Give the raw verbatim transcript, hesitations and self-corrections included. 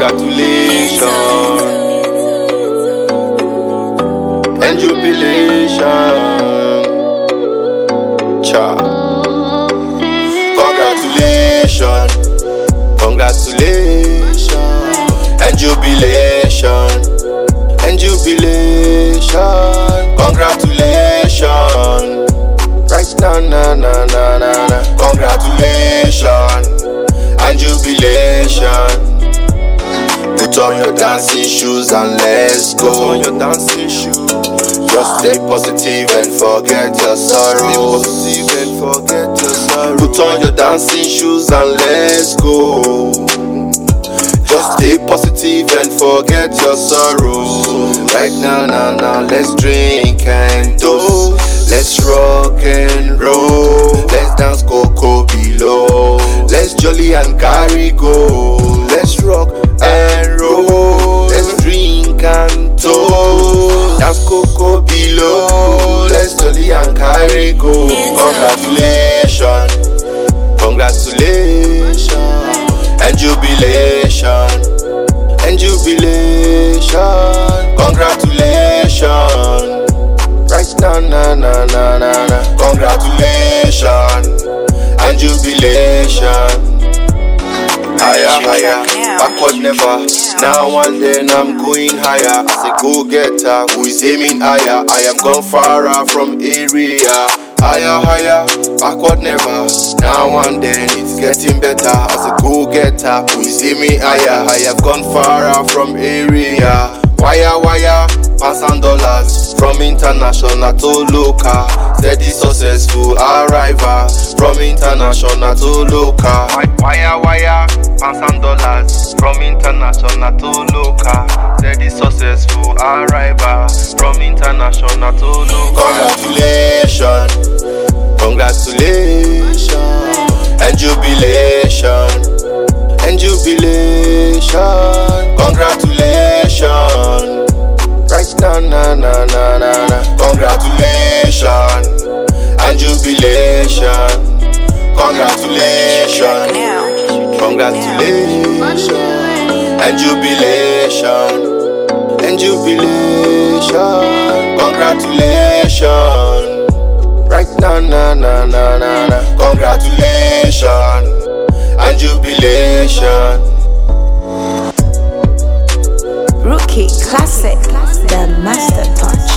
Congratulations and jubilation. Cha. Congratulations, congratulations and jubilation, and jubilation. Congratulations. Right now, na na na na na. Congratulations and jubilation. Put on your dancing shoes and let's go. Put on your dancing shoes. Just stay positive and forget your sorrows. Stay positive and forget your sorrows. Put on your dancing shoes and let's go. Just stay positive and forget your sorrows. Right now, now, now, let's drink and toast. Let's rock and roll. Let's dance cocoa below. Let's jolly and carry go. Let's rock and roll. Let's drink and toast. Dance cocoa below. Let's jolly and carry go. Congratulations, congratulations and jubilation, and jubilation. Congratulations. Right now, na na na na na. Congratulations and jubilation. Higher, higher, backward never. Now and then I'm going higher. As a go-getter who is aiming higher. I am gone far out from area. Higher, higher, backward never. Now and then it's getting better. As a go-getter who is aiming higher. I have gone far out from area. Wire, wire, pounds and dollars. From international to local. Steady successful arrival. From international to local. Wire, wire, pounds and dollars. From international to local. Steady successful arrival. From international to local. Congratulations, congratulations and jubilation, and jubilation. Congratulations. Right now, na na na na na. Congratulations and jubilation. Congratulations, congratulations and jubilation, and jubilation. Congratulations. Right now, na na na na na. Congratulations and jubilation. Rookie Classic, the master touch.